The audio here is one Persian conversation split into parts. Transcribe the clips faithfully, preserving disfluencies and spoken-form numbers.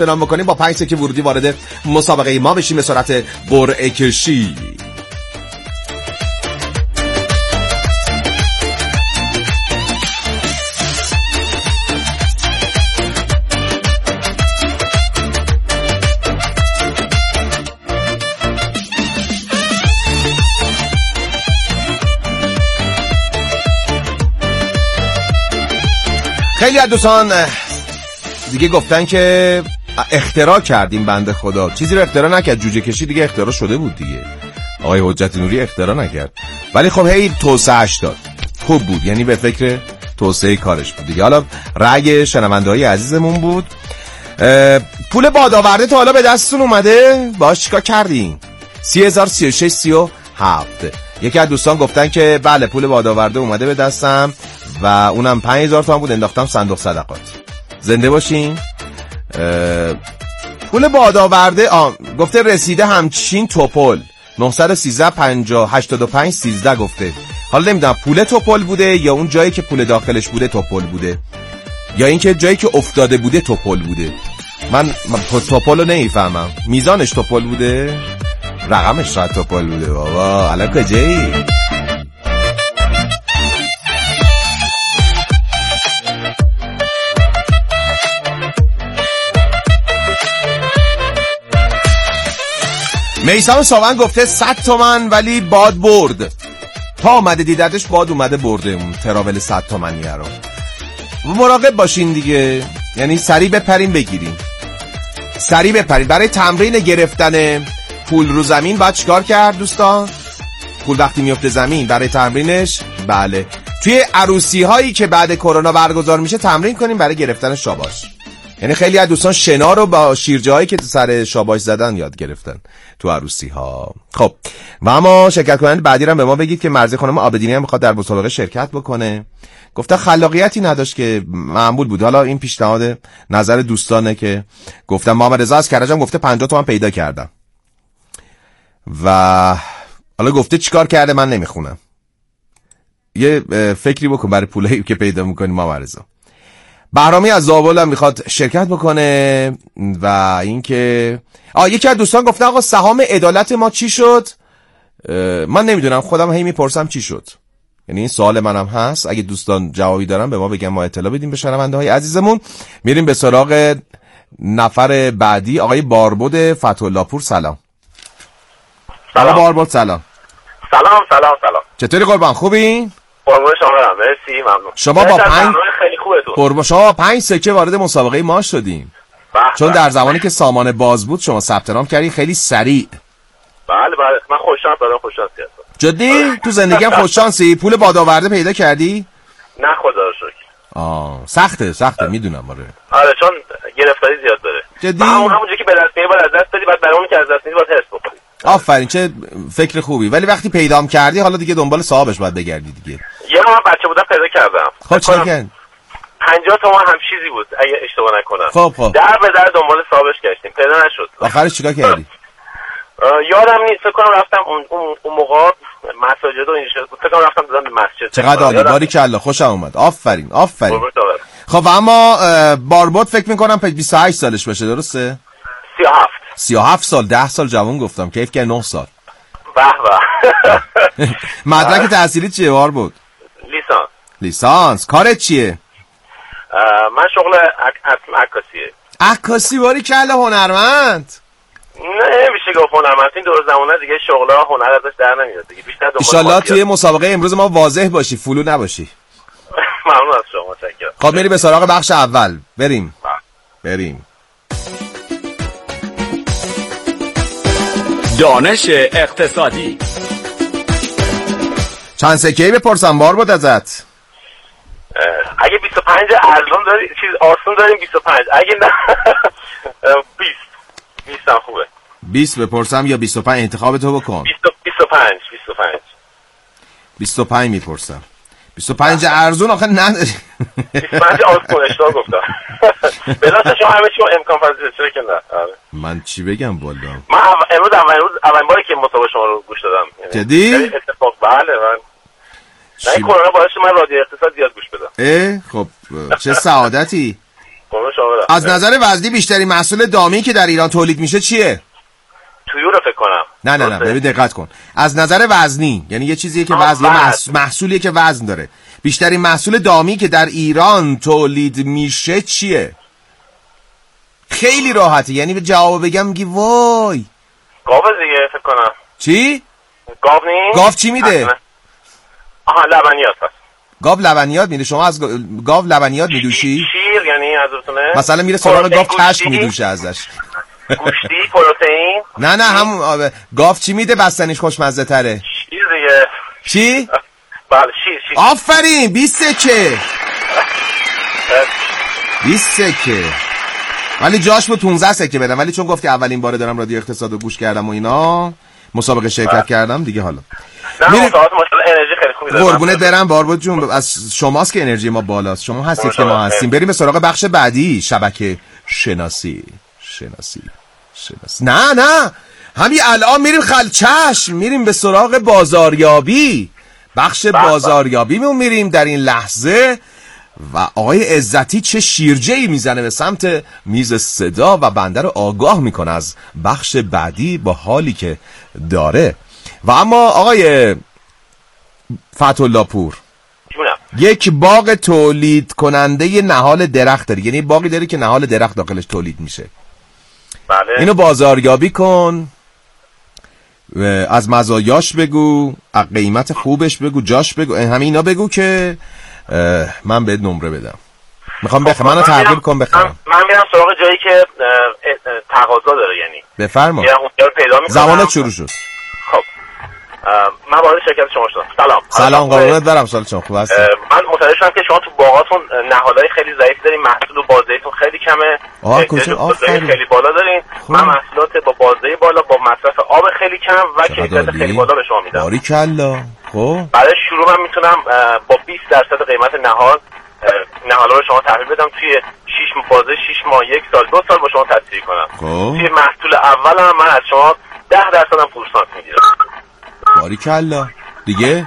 نام بکنیم با پنج سکه ورودی وارد مسابقه ما بشیم به صورت قرعه کشی. خیلی از دوستان دیگه گفتن که اختراع کردیم، بنده خدا چیزی رو اختراع نکرد، جوجه کشی دیگه اختراع شده بود دیگه، آقای حجت نوری اختراع نکرد، ولی خب هی توسعهش داد، خوب بود، یعنی به فکر توسعه کارش بود دیگه. حالا رأی شنونده‌های عزیزمون بود. پول بادآورده تا حالا به دستتون اومده؟ باهاش چیکار کردین؟ سی هزار سی و شش سی و هفت. یکی از دوستان گفتن که بله پول بادآورده اومده به دستم و اونم پنج هزار تومان بود، انداختم صندوق صدقات. زنده باشین. پول بادآورده گفته رسیده همچین توپل نه یک سه پنجاه هشتاد و پنج سیزده گفته. حالا نمیدونم پول توپل بوده یا اون جایی که پول داخلش بوده توپل بوده یا اینکه جایی که افتاده بوده توپل بوده. من, من توپل رو نمیفهمم. میزانش توپل بوده؟ رقمش شاید توپل بوده. بابا الان کجایی؟ میثم ساون گفته صد تومن ولی باد برد. تا اومده دیدتش باد اومده برده اون تراول صد تومنیه رو. مراقب باشین دیگه، یعنی سریع بپرین بگیرین، سریع بپرین. برای تمرین گرفتن پول رو زمین باید چیکار کرد دوستان؟ پول وقتی میفته زمین برای تمرینش، بله توی عروسی هایی که بعد کرونا برگزار میشه تمرین کنیم برای گرفتن شاباش. یعنی خیلی از دوستان شنا رو با شیرجه‌هایی که سر شاباش زدن یاد گرفتن تو عروسی ها. خب و اما شرکت کننده بعدی رو به ما بگید که مرضی خانم آبدینی هم میخواد در مسابقه شرکت بکنه. گفته خلاقیتی نداشت که معمول بود. حالا این پیشنهاد نظر دوستانه که گفتم. محمد رضا از کرجم گفته پنجاه تومن پیدا کردم و حالا گفته چیکار کرده من نمیخونم. یه فکری بکن برای پولی که پیدا میکنی محمد رضا. بهرامی از زابل هم میخواد شرکت بکنه و اینکه آ یکی از دوستان گفته آقا سهام عدالت ما چی شد؟ من نمیدونم، خودم هی میپرسم چی شد. یعنی این سوال منم هست، اگه دوستان جوابی دارن به ما بگن ما اطلاع بدیم به شنونده های عزیزمون. میریم به سراغ نفر بعدی. آقای باربود فتح‌الله پور سلام. سلام باربود سلام. سلام سلام سلام. چطوری قربان، خوبی؟ قربان شما برم، مرسی ممنون. شما با پنج خیلی خوبه تو. قربان شما پنج سکه وارد مسابقه ما شدیم. چون در زمانی که سامان باز بود شما ثبت نام کردی خیلی سریع. بله بله من خوششانس دارم، خوششانس هستم. جدی؟ تو زندگیم خوششانسی؟ پول بادآورده پیدا کردی؟ نه خدا رو شکر. آه سخته سخته میدونم. آره آره چون گرفتاری زیاد داره. جدی؟ همون همونجوری که به دست میاد باید از دست بدی، بعد برای اون که از دست میدی باید حرص بکنی. آفرین، چه فکر خوبی. ولی وقتی پیدام کردی حالا دیگه دنبال صاحبش باید بگردی دیگه. یه من بچه بودم پیدا کردم. خب چیکار کردی؟ پنجاه تومن هم چیزی بود اگه اشتباه نکنم. خب خب در به در دنبال صاحبش گشتیم، پیدا نشد. آخرش چیکار کردی؟ یادم نیست، فکر کنم رفتم اون اون اون موقع مساجد و این شد، فکر کنم رفتم دادم به مسجد. چقدر عالی، باریکلا، خوشم اومد. آفرین آفرین. خب اما باربود فکر می‌کنم بیست و هشت سالش باشه، درسته؟ سی و هفت. سی و هفت سال، ده سال جوان گفتم، کیف که نه سال. به به. مدرک تحصیلی چیه باربود؟ لیسانس. لیسانس. کارت چیه؟ من شغل عکاسیه. عکاسی، باریکلا، هنرمند. نه میشه گفت هنرمند، این دور زمانه دیگه شغل‌ها هنر ازش در نمیاد دیگه، بیشتر دنبال. ان شاءالله توی مسابقه امروز ما واضح باشی، فلو نباشی. ممنون از شما، متشکرم. خب میری به سراغ بخش اول. بریم بریم دانش اقتصادی. چند سکه‌ای بپرسم باربود ازت؟ اگه بیست و پنج ارزان داری، چیز آسون داریم بیست و پنج، اگه نه بیست. بیست هم خوبه. بیست بپرسم یا بیست و پنج؟ انتخاب تو بکن. بیست و پنج. بیست و پنج. بیست و پنج میپرسم. بیست و پنج ارزون آخه نداری. بیست و پنج آسون اشتباه گفتم. بلاش شما همه چی امکان پذیره، چرا که نه. من چی بگم والا؟ من امروز اول روز اولین باری که مسابقه شما رو گوش دادم. جدی؟ اتفاق بله من. نه کرونا باعث من رادیو اقتصاد زیاد گوش بدم. اه خب چه سعادتی. قربون شما برم. از نظر وزنی بیشترین محصول دامی که در ایران تولید میشه چیه؟ تویو رو فکر کنم. نه نه نه ببین دقت کن. از نظر وزنی یعنی یه چیزیه که وزن محصول محصولیه که وزن داره. بیشترین محصول دامی که در ایران تولید میشه چیه؟ خیلی راحته، یعنی به جواب بگم میگی وای. گاو دیگه فکر کنم. چی؟ گاو نیست؟ گاو چی میده؟ آها لبنیات هست. گاو لبنیات میده. شما از گاو لبنیات میدوشی؟ شیر یعنی حضرتونه؟ مثلا میره سراغ گاو کشک میدوشه ازش. گوشتی پروتئین؟ نه نه همون گاو چی میده بستنیش خوشمزه تره؟ شیر دیگه. چی؟ بله شیر شیر. آفرین بیست سکه. بیست سکه. ولی جاش بود پانزده سکه بدم، ولی چون گفتی اولین باره دارم رادیو اقتصاد رو گوش کردم و اینا مسابقه شرکت بله. کردم دیگه. حالا نه میره... ماشاءالله انرژی خیلی خوبی داره. قربونت برم باربود جون، از شماست که انرژی ما بالاست. شما هستید که ما هستیم. بریم به سراغ بخش بعدی، شبکه شناسی. شناسی شناسی نه نه همین الان میریم خلچشم، میریم به سراغ بازاریابی. بخش بازاریابی میون میریم در این لحظه و آقای عزتی چه شیرجه‌ای میزنه به سمت میز صدا و بنده رو آگاه میکنه از بخش بعدی با حالی که داره. و اما آقای فتح‌الله پور یک باغ تولید کننده نهال درخت داری، یعنی باغی داری که نهال درخت داخلش تولید میشه. بله. اینو بازاریابی کن، از مزایاش بگو، قیمت خوبش بگو، جاش بگو، همه اینا بگو که من بهت نمره بدم. میخوام بخرم، منو تغییر کن بخرم. من میرم سراغ جایی که تقاضا داره، یعنی بفرما. میرم اونجا رو پیدا میکنم. زمانت شروع شد. خب من وارد شرکت شما شدم. سلام. سلام قربونت برم. سال شما خوب هستی؟ من متوجه شدم که شما تو باغاتون نهالای خیلی ضعیف دارین، محصول و بازدهیتون خیلی کمه. آها کجا؟ آفرین. خیلی بالا دارین. من محصولات با بازدهی بالا با مصرف آب خیلی کم و کیفیت خیلی بالا به شما میدم. باریکلا. خب برای شروع من میتونم با بیست درصد قیمت نهال نهالا رو شما تحویل بدم، توی شش بازه شش ماه یک سال دو سال با شما تدبیر کنم. خب توی محصول اول هم من از شما ده درصد هم پورسانت میگیرم. باریکلا. دیگه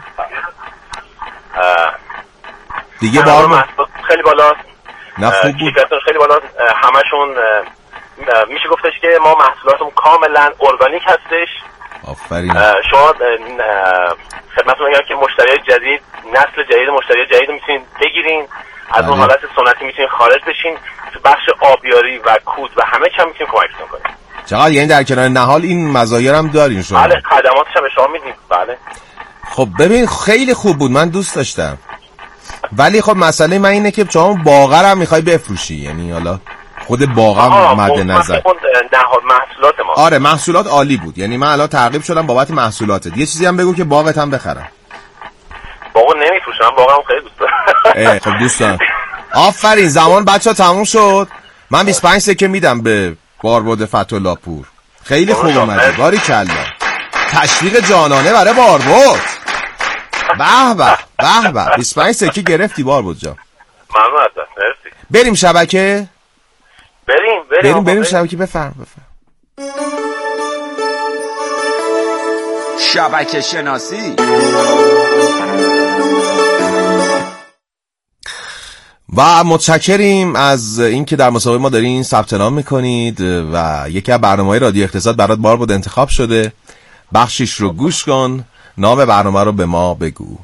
دیگه بار خیلی بالاست. نه خوب بود. خیلی بالاست. همشون میشه گفتش که ما محصولاتمون کاملا ارگانیک هستش. آفرین. شما خدمتتون میگم که مشتری جدید، نسل جدید مشتری جدید میتونین بگیرین، از اون حالت سنتی میتونین خارج بشین، تو بخش آبیاری و کود و همه چی هم میتونین کمکتون کنین. چقدر یعنی در کنار نهال این مزایا هم دارین شما؟ بله خدماتش هم به شما میدیم. بله. خب ببین خیلی خوب بود، من دوست داشتم، ولی خب مسئله من اینه که شما باغر هم میخوای بفروشی، یعنی حالا خود باغم مد نظر. نهال محصولات ما. آره محصولات عالی بود، یعنی من الان تعقیب شدم بابت محصولاتت. یه چیزی هم بگو که باغت هم بخرم. باغو نمیفروشم، باغم خیلی دوست دارم. خب دوست دارم. آفرین. زمان بچه‌ها تموم شد. من بیست و پنج سکه میدم به باربرد فتح‌الله پور. خیلی خوب اومدی. باریکلا. تشویق جانانه برای باربرد. به به به به. بیست و پنج سکه گرفتی باربرد جان. ممنون ازت. مرسی. بریم شبکه. بریم بریم بریم بریم شبکه. بفرم بفرم. شبکه شناسی. و متشکریم از اینکه در مسابقه ما دارین ثبت نام میکنید و یکی از برنامه‌های رادیو اقتصاد برات باربرد انتخاب شده. بخشش رو گوش کن، نام برنامه رو به ما بگو.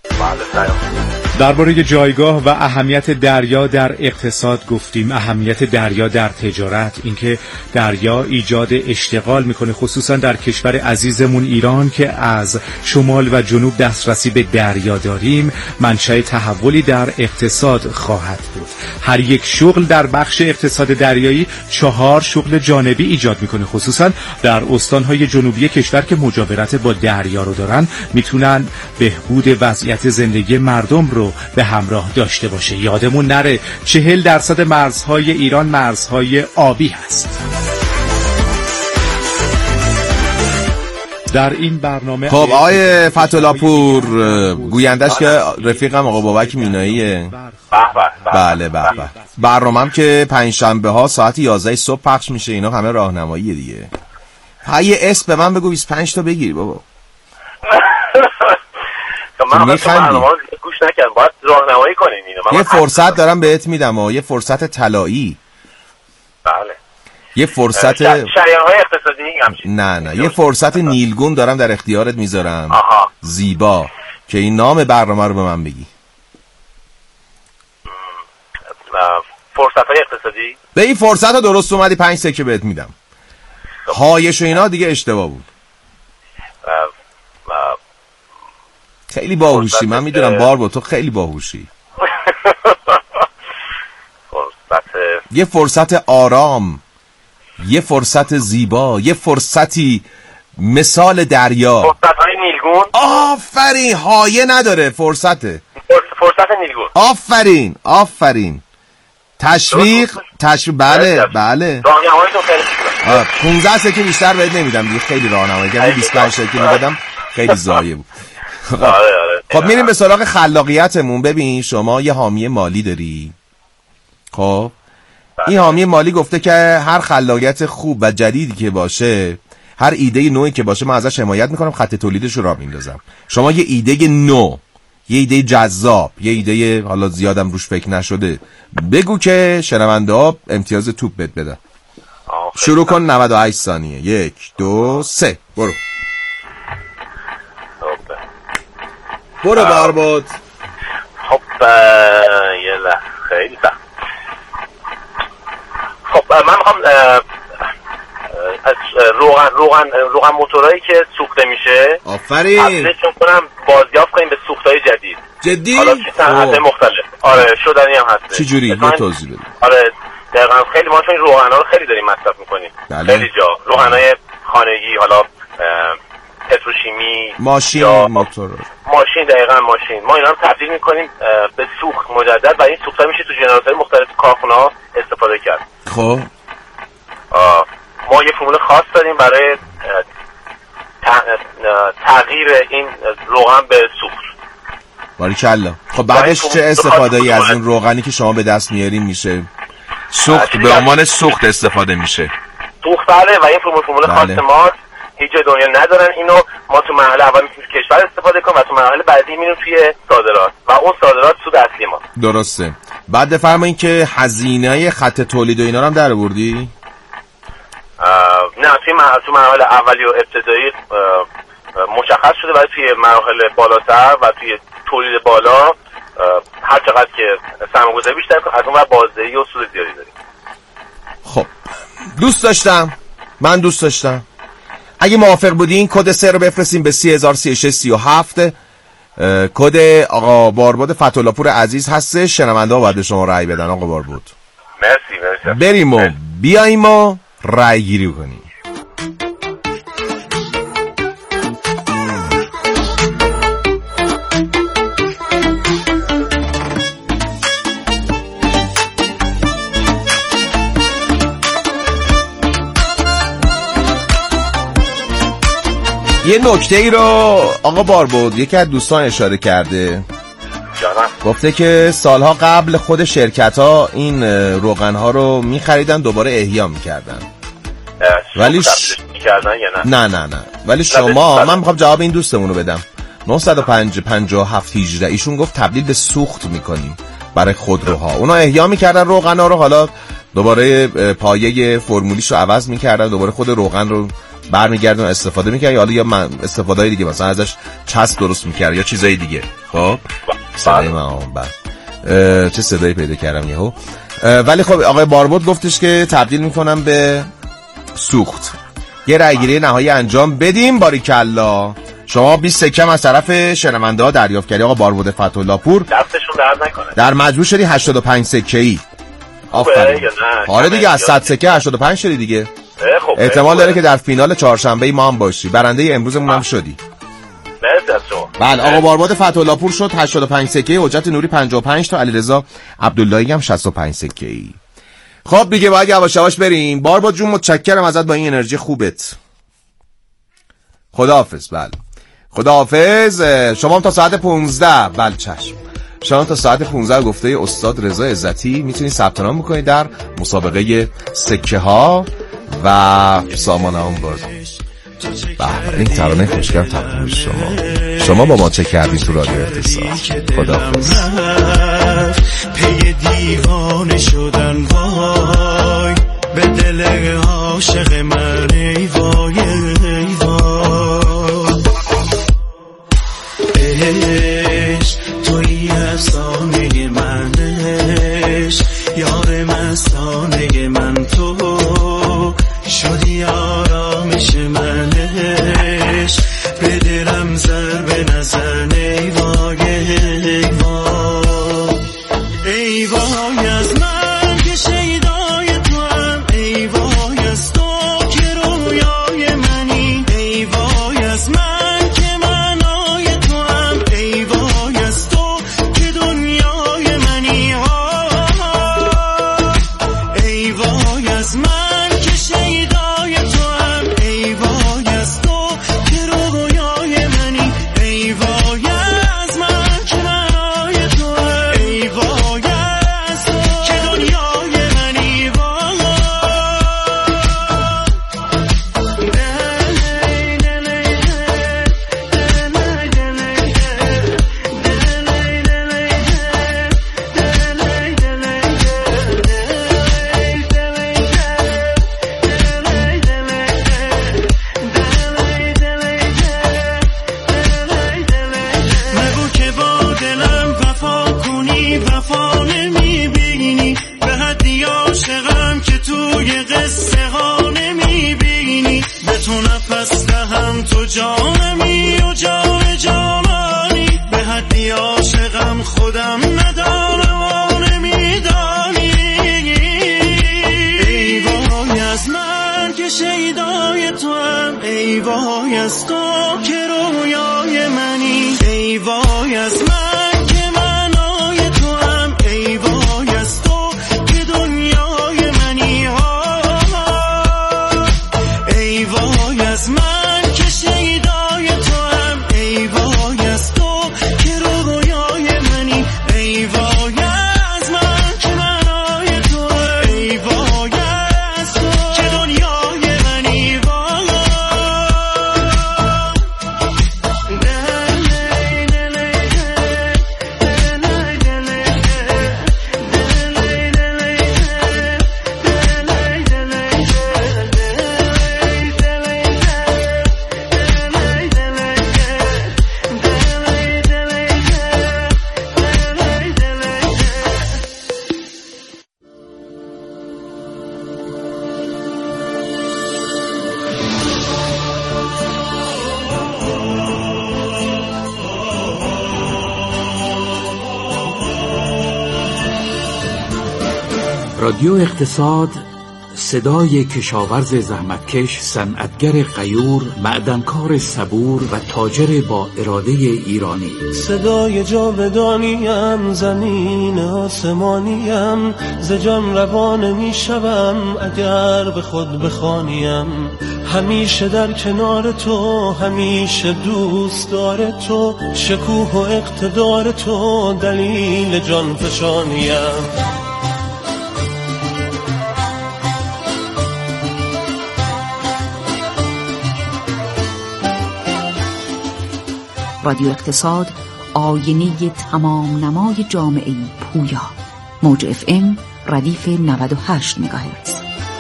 درباره جایگاه و اهمیت دریا در اقتصاد گفتیم، اهمیت دریا در تجارت، اینکه دریا ایجاد اشتغال میکنه خصوصا در کشور عزیزمون ایران که از شمال و جنوب دسترسی به دریا داریم، منشأ تحولی در اقتصاد خواهد بود. هر یک شغل در بخش اقتصاد دریایی چهار شغل جانبی ایجاد میکنه، خصوصا در استانهای جنوبی کشور که مجاورت با دریا رو دارن، میتونن بهبود وضعیت زندگی مردم رو به همراه داشته باشه. یادمون نره چهل درصد مرزهای ایران مرزهای آبی هست. در این برنامه خب آقای فتح‌الله پور گویندش که رفیقم آقا بابک میناییه. بله بله. برنامه‌ام که پنج شنبه ها ساعت یازده صبح پخش میشه. اینا همه راهنماییه دیگه. ها یه اسم به من بگو بیست و پنج تا بگیر بابا. من برنامه رو گوش نکردم، باید راهنمایی کنین اینو. یه فرصت دارم بهت میدم و یه فرصت طلایی. بله. یه فرصت شریان‌های اقتصادی همچین. نه نه یه فرصت نیلگون دارم در اختیارت میذارم. آها. زیبا که این نام برنامه رو به من بگی. فرصت‌های اقتصادی؟ به این فرصت رو درست اومدی، پنج سکه بهت میدم. هایش و اینا دیگه اشتباه بود. خیلی باهوشی، من میدونم بار با تو خیلی باهوشی. فرصت یه فرصت آرام، یه فرصت زیبا، یه فرصتی مثال دریا. فرصت‌های نیلگون. آفرین، هایه نداره، فرصته. فرصت نیلگون. آفرین آفرین. تشویق تشویق بله بله. راهنماییتون خیلی خوبه. پانزده سکه بیشتر بهت نمیدم دیگه، خیلی راهنمایی کردم. بیست و پنج سکه میدادم خیلی ضایع بود. آره آره. خب میریم به سراغ خلاقیتمون. ببین شما یه حامی مالی داری. خب این حامی مالی گفته که هر خلاقیت خوب و جدیدی که باشه، هر ایده نوعی که باشه، من ازش حمایت میکنم، خط تولیدش رو راه میندازم. شما یه ایده نو، یه ایده جذاب، یه ایده حالا زیادم روش فکر نشده بگو که شنونده ها امتیاز توپ بد بده. شروع کن. نود و هشت ثانیه. یک دو سه برو. برو باربود. خب یه لحظه خیلی سخت. خب من میخوام از روغن روغن روغن موتورایی که سوخته میشه آفرین افزایششون کنم، بازیافت کنیم به سوختهای جدید. جدی؟ حالا که صنعت مختلف. آره شدنی هم هست. چه جوری؟ یه توضیح بده. آره دقیقاً خیلی ما چون این روغنا رو خیلی داریم مصرف میکنیم. بله. خیلی جا روغنای خانگی، حالا پتروشیمی، ماشین، موتور، ماشین. دقیقاً ماشین ما اینا رو تبدیل میکنیم به سوخت مجدد و این سوخت‌ها میشه تو ژنراتورهای مختلف کارخونه‌ها استفاده کرد. خب ما یه فرمول خاص داریم برای تغییر این روغن به سوخت. باریکلا. خب بعدش چه استفاده‌ای از این روغنی که شما به دست میارین میشه؟ سوخت، به عنوان سوخت استفاده میشه. سوخت بله. و این فرمول فرمول خاص ما هیچ جای دنیا ندارن. اینو ما تو مرحله اول میتونیم کشور استفاده کنیم و تو مرحله بعدی میریم توی صادرات و اون صادرات سود اصلی ما. درسته. بعد بفرمایید که هزینه خط تولید و اینا رو هم در آوردی؟ نه توی مرحله تو مرحله اولی و ابتدایی مشخص شده، ولی توی مراحل بالاتر و توی تولید بالا هر چقدر که سرمایه‌گذاری بیشتر کنیم از اون ور بازدهی و سود زیادی داریم. خب دوست داشتم من دوست داشتم اگه موافق بودین کد سه رو بفرستیم به سی هزار و سی و شش سی و هفت. کد آقا باربود فتولاپور عزیز هسته. شنونده ها باید شما رأی بدن. آقا باربود مرسی مرسی. بریم و بیاییم و رأی گیری کنیم. یه نکته ای رو آقا باربود یکی از دوستان اشاره کرده. جانم. گفته که سالها قبل خود شرکت ها این روغن ها رو می خریدن دوباره احیا می کردن. ولی ش... می‌کردن یا نه؟ نه نه نه ولی شما، من میخوام جواب این دوستمون رو بدم. نه پنج پنج هفت هجده ایشون گفت تبدیل به سوخت میکنیم برای خودروها. اونا احیا میکردن روغن ها رو، حالا دوباره پایه فرمولیش رو عوض میکردن، دوباره خود روغن رو برمیگردن استفاده میکردن، یا حالا یا من استفاده های دیگه مثلا ازش چسب درست میکرد یا چیزای دیگه. خب صدای من بعد چه صدایی پیدا کردم یهو. ولی خب آقای باربود گفتش که تبدیل میکنم به سوخت. یه رأیگیری نهایی انجام بدیم. باریکلا. شما بیست سکه از طرف شنونده ها دریافت کردی آقا باربود فتولاپور. دستشون درد نکنه. در مجموع شدی هشتاد و پنج سکه ای. آفرین. آره دیگه از صد سکه هشتاد و پنج شدی دیگه. خب احتمال داره که در فینال چهارشنبه ما هم باشی. برنده امروزمون هم شدی. مرسی از شما. بله آقا باربود فتولاپور شد هشتاد و پنج سکه، حجت نوری پنجاه و پنج تا، علیرضا عبداللهی هم شصت و پنج سکه ای. خب دیگه باید یواش یواش بریم. باربود جون متشکرم ازت با این انرژی خوبت. خداحافظ. بله خداحافظ. شما تا ساعت پانزده. بله چشم. شما تا ساعت پانزده گفته استاد رضا عزتی میتونید ثبت نام بکنید در مسابقه سکه ها و سامان هم باز. بله، این ترانه خوشگر تقدیم شما. شما با ما چه کردین تو رادیو اقتصاد؟ خداحافظ. پی دیوانه شدن وای، به دل عاشق من ای وای ای وای. عشق توی افسانه من، عشق یار مستانه من، تو شدی آرامش من، عشق به دلم ضرب نزن ای وای ای وای. ای وای از من که شیدای تو هم، ای وای از تو که رویای منی، ای وای از من که معنای تو هم، ای وای از تو که دنیای منی. ای وای از من که شیدای تو هم، ای وای از تو که رویای منی، ای وای از من که معنای تو هم، ای وای از تو که دنیای منی. نگو که با دلم وفا کنی، وفا نمیبینی، به حدی عاشقم که توی قصه ها نمیبینی، به تو نفس دهم تو جانمی و جان جانانی، به حدی عاشقم خودم ندانم و نمیدانی. ای وای از من که شیدای تو هم، ای وای از تو که رویای منی، ای وای از من که معنای تو هم، ای وای از تو که دنیای منی. ای وای از من که شیدای تو هم، ای وای از تو که رویای منی، ای وای از من که معنای تو هم، ای وای از تو که دنیای منی. رادیو اقتصاد، صدای کشاورز زحمتکش، صنعتگر غیور، معدنکار صبور و تاجر با اراده ایرانی. صدای جاودانیم، زمین آسمانیم، ز جان روان می شوم اگر به خود بخوانیم. همیشه در کنار تو، همیشه دوست دار تو، شکوه و اقتدار تو دلیل جان فشانیم. رادیو اقتصاد، آینه تمام نمای جامعه پویا. موج اف ام ردیف نود و هشت مگاهرتز.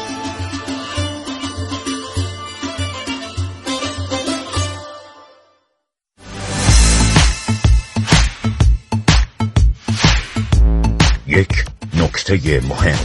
یک نکته مهم.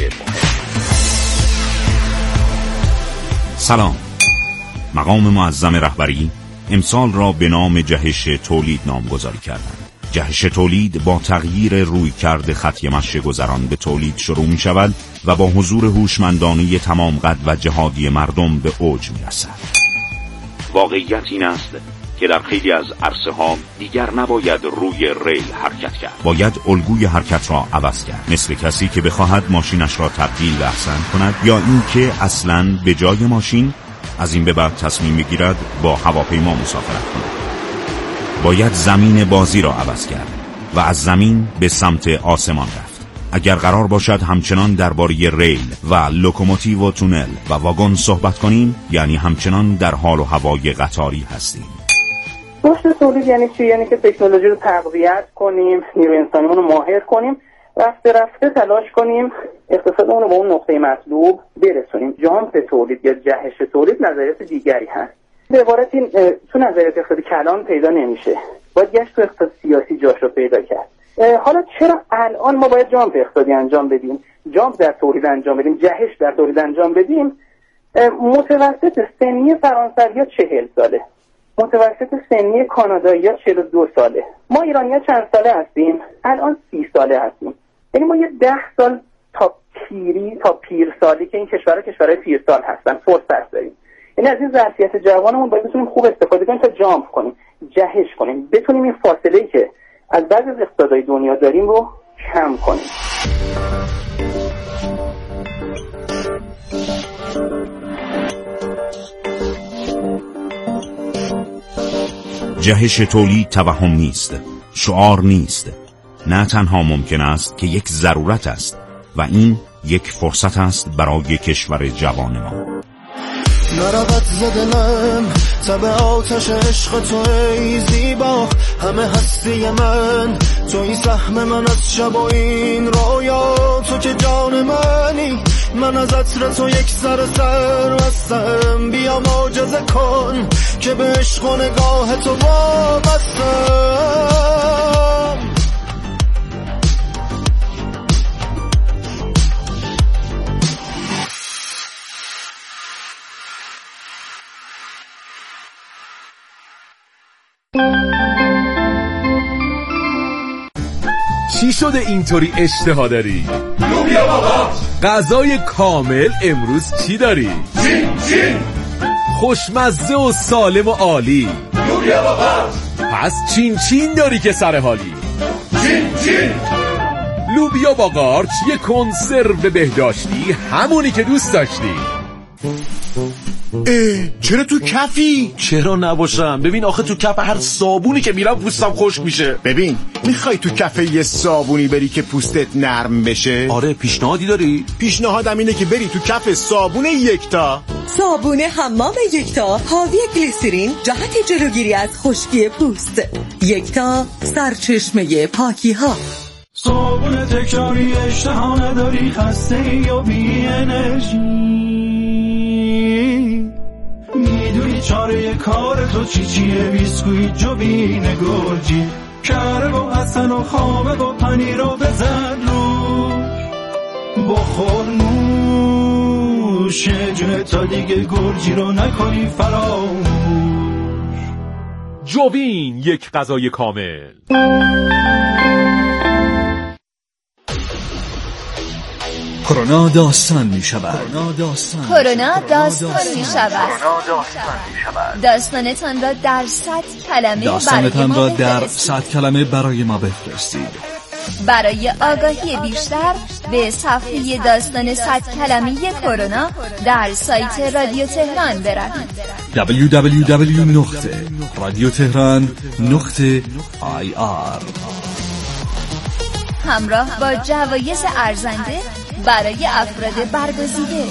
سلام. مقام معظم رهبری امسال را به نام جهش تولید نامگذاری کردند. جهش تولید با تغییر رویکرد خط مشی گذران به تولید شروع می شود و با حضور هوشمندانه تمام قد و جهادی مردم به اوج می رسد. واقعیت این است که در خیلی از عرصه ها دیگر نباید روی ریل حرکت کرد. باید الگوی حرکت را عوض کرد. مثل کسی که بخواهد ماشینش را تبدیل به احسن کند، یا اینکه اصلاً به جای ماشین از این به بعد تصمیم میگیرد با هواپیما مسافرت کند. باید زمین بازی را عوض کرد و از زمین به سمت آسمان رفت. اگر قرار باشد همچنان درباره ریل و لوکوموتیو و تونل و واگن صحبت کنیم، یعنی همچنان در حال و هوای قطاری هستیم. رشد تولید یعنی چی؟ یعنی که تکنولوژی رو تقویت کنیم، نیروی انسانیمون رو ماهر کنیم، رفته رفته تلاش کنیم اقتصادمون رو به اون نقطه مطلوب برسونیم. جامپ تولید یا جهش تولید نظریات دیگری هست. به عبارتی تو نظریات اقتصادی کلان پیدا نمیشه، باید گشت تو اقتصاد سیاسی جاش رو پیدا کرد. حالا چرا الان ما باید جامپ اقتصادی انجام بدیم، جامپ در تولید انجام بدیم، جهش در تولید انجام بدیم؟ متوسط سنی فرانسوی‌ها چهل ساله، متوسط سنی کانادایی‌ها چهل و دو ساله. ما ایرانی‌ها چند ساله هستیم؟ الان سی ساله هستیم. یعنی ما یه ده سال تا پیری تا پیرسالی که این کشورها کشورهای پیرسال هستن فرصت داریم. یعنی از این ظرفیت جوانمون باید بتونیم خوب استفاده کنیم تا جامپ کنیم، جهش کنیم، بتونیم این فاصله‌ای که از بعضی از اقتصادهای دنیا داریم رو کم کنیم. جهش تولید توهم نیست، شعار نیست، نه تنها ممکن است که یک ضرورت است و این یک فرصت است برای کشور جوان ما. نرود زدنم تب آتش عشق تو ای زیبا، همه هستی من توی سهم من از شب و این رویا، تو که جان منی، من از عطر تو یک سر سر بستم، بیا معجزه کن که به عشق و نگاه تو وابستم. چی شده اینطوری اشتها داری؟ لوبیا بابا. غذای کامل امروز چی داری؟ چین چین. خوشمزه و سالم و عالی. لوبیا بابا. پس چین چین داری که سر حالی. چین چین. لوبیا با قارچ یه کنسرو بهداشتی، همونی که دوست داشتی. اه چرا تو کفی؟ چرا نباشم؟ ببین آخه تو کف هر صابونی که میرم پوستم خشک میشه. ببین میخوای تو کف یه صابونی بری که پوستت نرم بشه؟ آره پیشنهادی داری؟ پیشنهادم اینه که بری تو کف صابون یکتا. صابون حمام یکتا حاوی گلیسرین، جهت جلوگیری از خشکی پوست. یکتا سرچشمه پاکی ها. صابون تکراری اشتها نداری، خسته یا بی انرژی، میدونی چاره کار تو چی چیه؟ بیسکویت جوبین گرجی، کره و حسن و خامه و پنیر رو بزن رو، بخور نوش جونه تا دیگه گرجی رو نکنی فراموش. جوبین، یک غذای کامل. کرونا داستان می شود. کرونا داستان می شود. داستانتان را در صد کلمه داستانتان را در صد کلمه برای ما بفرستید. برای آگاهی بیشتر به صفحه داستان صد کلمه کرونا در سایت رادیو تهران بروید. دبلیو دبلیو دبلیو نقطه رادیو تهران نقطه آی آر. همراه با جوایز ارزنده برای افراد برگزیده.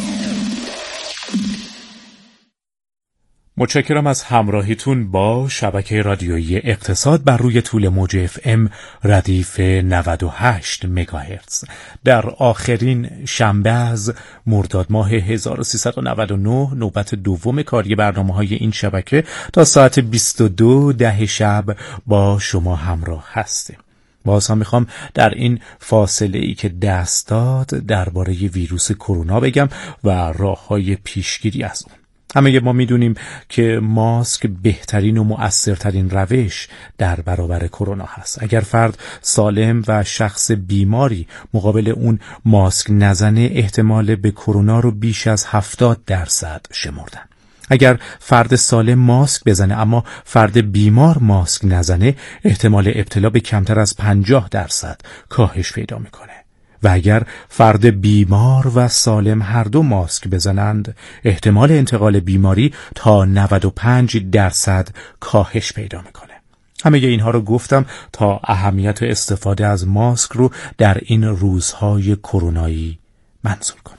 متشکرم از همراهیتون با شبکه رادیویی اقتصاد بر روی طول موج اف ام ردیف نود و هشت مگاهرتز. در آخرین شنبه از مرداد ماه هزار و سیصد و نود و نه نوبت دوم کاری برنامه‌های این شبکه تا ساعت بیست و دو ده شب با شما همراه هستیم. باز هم میخوام در این فاصله ای که دست داد درباره ویروس کرونا بگم و راه‌های پیشگیری از اون. همه ما میدونیم که ماسک بهترین و مؤثرترین روش در برابر کرونا هست. اگر فرد سالم و شخص بیماری مقابل اون ماسک نزنه، احتمال به کرونا رو بیش از هفتاد درصد شمردن. اگر فرد سالم ماسک بزنه اما فرد بیمار ماسک نزنه، احتمال ابتلا به کمتر از پنجاه درصد کاهش پیدا میکنه. و اگر فرد بیمار و سالم هر دو ماسک بزنند، احتمال انتقال بیماری تا نود و پنج درصد کاهش پیدا میکنه. همه اینها رو گفتم تا اهمیت استفاده از ماسک رو در این روزهای کرونایی منظور کنم.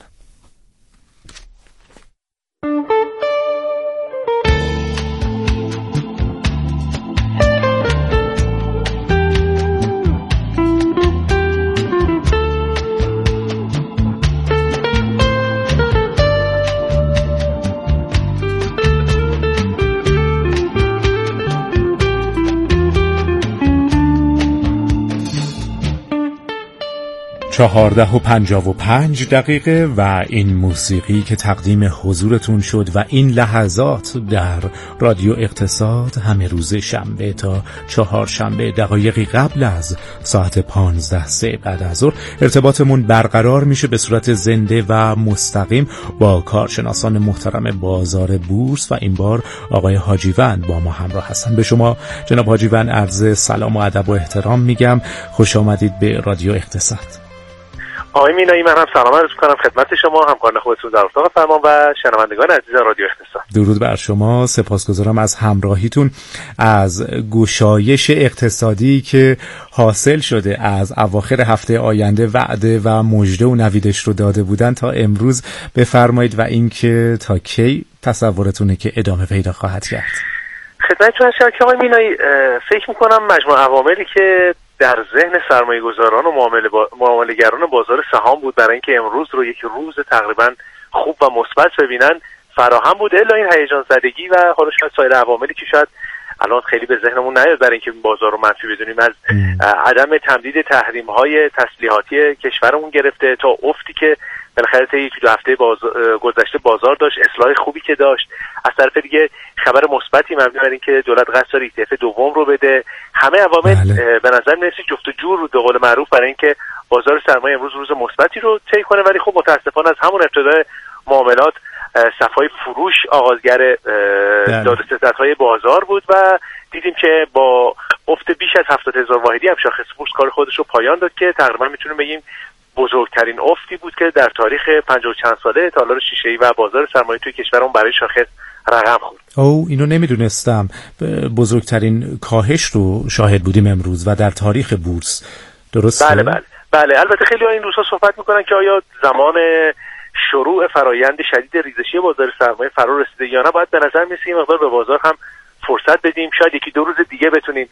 چهارده و پنجاه و پنج دقیقه و این موسیقی که تقدیم حضورتون شد و این لحظات در رادیو اقتصاد همه روز شنبه تا چهار شنبه دقایقی قبل از ساعت پانزده سه بعد از ظهر ارتباطمون برقرار میشه به صورت زنده و مستقیم با کارشناسان محترم بازار بورس و این بار آقای حاجیوند با ما همراه هستن. به شما جناب حاجیوند عرض سلام و ادب و احترام میگم. خوش آمدید به رادیو اقتصاد. آقای مینایی، من هم سلام عرض می‌کنم خدمت شما، همکاران خودتون در اتاق فرمان و شنوندگان عزیز رادیو اقتصاد. درود بر شما، سپاسگزارم از همراهیتون. از گشایش اقتصادی که حاصل شده از اواخر هفته آینده وعده و مژده و نویدش رو داده بودن تا امروز بفرمایید و اینکه تا کی تصورتونه که ادامه پیدا خواهد کرد؟ خدمتتون هستم که آقای مینایی، فکر می‌کنم مجموع عواملی که در ذهن سرمایه‌گذاران و معامله با... معامله‌گران بازار سهام بود برای اینکه امروز رو یک روز تقریبا خوب و مثبت ببینن فراهم بود، الا این هیجان زدگی و حالا شاید سایر عواملی که شاید الان خیلی به ذهنمون نیاد برای اینکه بازار رو منفی بدونیم، از عدم تمدید تحریم‌های تسلیحاتی کشورمون گرفته تا افتی که بالاخره تا یک دو هفته باز... گذشته بازار داشت، اصلاح خوبی که داشت، از طرف دیگه خبر مثبتی مبنی بر اینکه دولت قصد داره ای تی اف دوم رو بده. همه عوامل به نظر میاد جفت و جور رو به قول معروف برای اینکه بازار سرمایه امروز روز مثبتی رو طی کنه، ولی خب متاسفانه از همون ابتدای معاملات صفای فروش آغازگر داد و ستدهای بازار بود و دیدیم که با افت بیش از هفتاد هزار واحدی هم شاخص بورس کار خودش رو پایان داد که تقریبا میتونیم بگیم بزرگترین افتی بود که در تاریخ پنجاه و چند ساله تالار شیشه‌ای و بازار سرمایه توی کشورمون برای شاخص رقم خورد. او اینو نمیدونستم. بزرگترین کاهش رو شاهد بودیم امروز و در تاریخ بورس، درسته؟ بله بله بله. البته خیلی ها این روزها صحبت میکنن که آیا زمان شروع فرایند شدید ریزشی بازار سرمایه فرا رسیده یا نه. باید به نظر میسه این مقدار به بازار هم فرصت بدیم، شاید یکی دو روز دیگه بتونیم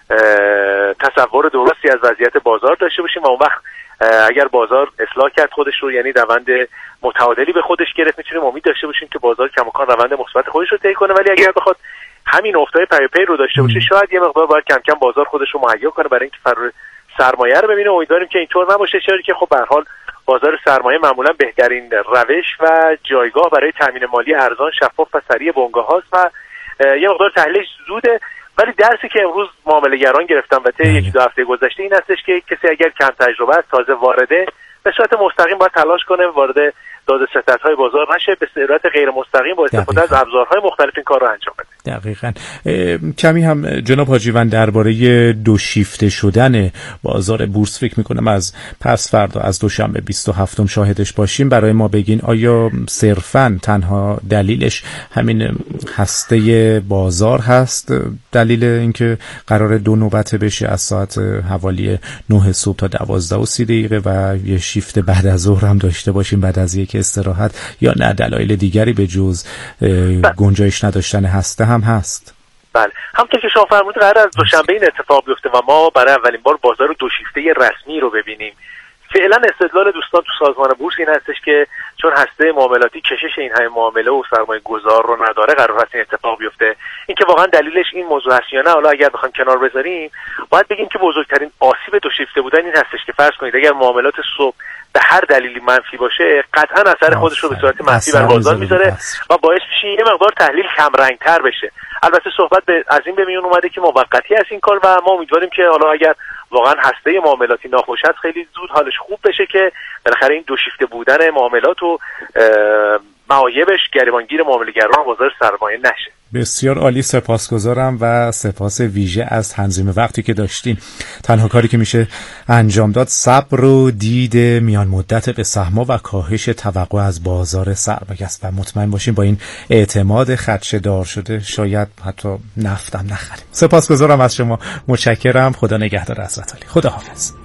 تصور درستی از وضعیت بازار داشته باشیم و اون وقت اگر بازار اصلاح کرد خودش رو، یعنی روند متعادلی به خودش گرفت، میتونیم امید داشته باشیم که بازار کماکان روند مثبت خودش رو طی کنه. ولی اگر بخواد همین افتای پی پی رو داشته باشه، شاید یه مقدار باید کم کم بازار خودش رو مهیا کنه برای اینکه فرار سرمایه رو ببینه. امیدواریم که اینطور نباشه، چرا که خب به هر حال بازار سرمایه معمولا بهترین روش و جایگاه برای تامین مالی ارزان، شفاف و سریع بنگاه‌هاست و یه مقدار تحلیلش زوده. ولی درسی که امروز معامله‌گران گرفتن و طی یکی دو هفته گذشته این هستش که کسی اگر کم تجربه است، تازه وارده، به صورت مستقیم باید تلاش کنه وارد داد و ستدهای بازار نشه، به صورت غیر مستقیم با استفاده از ابزارهای مختلف این کار رو انجام بده. دقیقاً. کمی هم جناب حاجیوند درباره دو شیفته شدن بازار بورس فکر می‌کنم از پس فردا از دوشنبه بیست و هفتم شاهدش باشیم. برای ما بگین آیا صرفاً تنها دلیلش همین هسته بازار هست، دلیل اینکه قرار دو نوبت بشه از ساعت حوالی نه صبح تا دوازده و سی دقیقه و یه شیفت بعد از ظهر هم داشته باشیم بعد از یک استراحت، یا نه دلایل دیگری به جز گنجایش نداشتن هسته هم هست؟ بله، همونطور که شما فرمودید قرار از دوشنبه این اتفاق بیفته و ما برای اولین بار بازار دو شیفته رسمی رو ببینیم. فعلا استدلال دوستان تو سازمان بورس این هستش که چون هسته معاملاتی کشش این همه معامله و سرمایه گذار رو نداره، قرار هست این اتفاق بیفته. اینکه واقعا دلیلش این موضوع هست یا نه، حالا اگر بخوایم کنار بذاریم، باید بگیم که بزرگترین آسیب دو شیفته بودن این هستش که فرض کنید اگر معاملات صبح به هر دلیلی منفی باشه، قطعا اثر خودش رو به صورت منفی بر بازار میذاره و باعث میشه یه مقدار تحلیل کم رنگ‌تر بشه. البته صحبت به از این به میون اومده که موقتی است این کار و ما امیدواریم که حالا اگر واقعا هسته معاملاتی ناخوش است، خیلی زود حالش خوب بشه که بالاخره این دو شیفته بودن معاملات و معایبش گریبانگیر معامله‌گران بازار سرمایه نشه. بسیار عالی، سپاسگزارم و سپاس ویژه از تنظیم وقتی که داشتین. تنها کاری که میشه انجام داد صبر و دید میان مدت به سهم‌ها و کاهش توقع از بازار سرمایه است و مطمئن باشیم با این اعتماد خدشه‌دار شده شاید حتی نفتم نخریم. سپاسگزارم از شما، متشکرم. خدا نگهدار حضرت علی. خدا حافظ.